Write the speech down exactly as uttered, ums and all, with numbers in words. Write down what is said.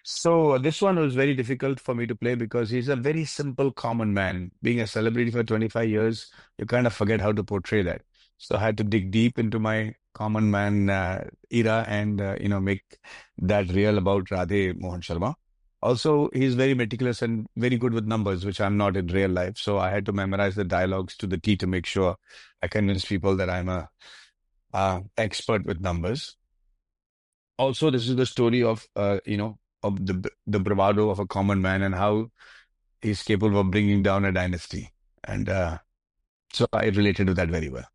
So this one was very difficult for me to play because he's a very simple, common man. Being a celebrity for twenty-five years, you kind of forget how to portray that. So I had to dig deep into my common man uh, era and uh, you know make that real about Radhe Mohan Sharma. Also, he's very meticulous and very good with numbers, which I'm not in real life. So I had to memorize the dialogues to the T to make sure I convince people that I'm a uh, expert with numbers. Also, this is the story of uh, you know of the the bravado of a common man and how he's capable of bringing down a dynasty. And uh, so I related to that very well.